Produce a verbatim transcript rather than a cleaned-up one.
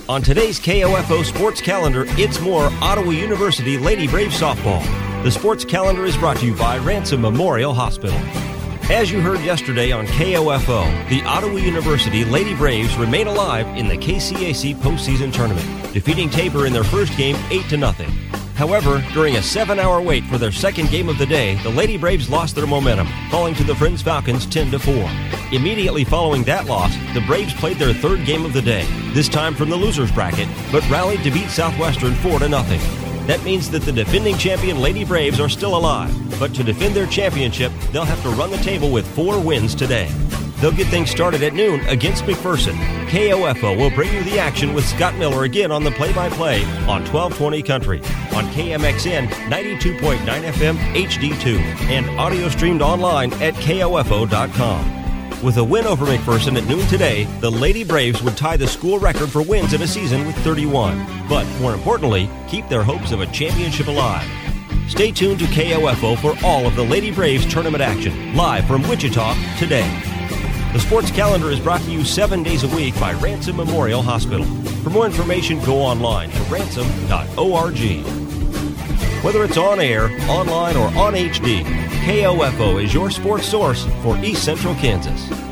On today's K O F O Sports Calendar, it's more Ottawa University Lady Braves softball. The Sports Calendar is brought to you by Ransom Memorial Hospital. As you heard yesterday on K O F O, the Ottawa University Lady Braves remain alive in the K C A C postseason tournament, defeating Tabor in their first game eight to nothing. However, during a seven-hour wait for their second game of the day, the Lady Braves lost their momentum, falling to the Friends Falcons ten to four. Immediately following that loss, the Braves played their third game of the day, this time from the losers bracket, but rallied to beat Southwestern four to nothing. That means that the defending champion Lady Braves are still alive, but to defend their championship, they'll have to run the table with four wins today. They'll get things started at noon against McPherson. K O F O will bring you the action with Scott Miller again on the play-by-play on twelve twenty Country, on K M X N ninety-two point nine F M H D two, and audio streamed online at K O F O dot com. With a win over McPherson at noon today, the Lady Braves would tie the school record for wins in a season with thirty-one. But more importantly, keep their hopes of a championship alive. Stay tuned to K O F O for all of the Lady Braves tournament action, live from Wichita today. The Sports Calendar is brought to you seven days a week by Ransom Memorial Hospital. For more information, go online to ransom dot org. Whether it's on air, online, or on H D, K O F O is your sports source for East Central Kansas.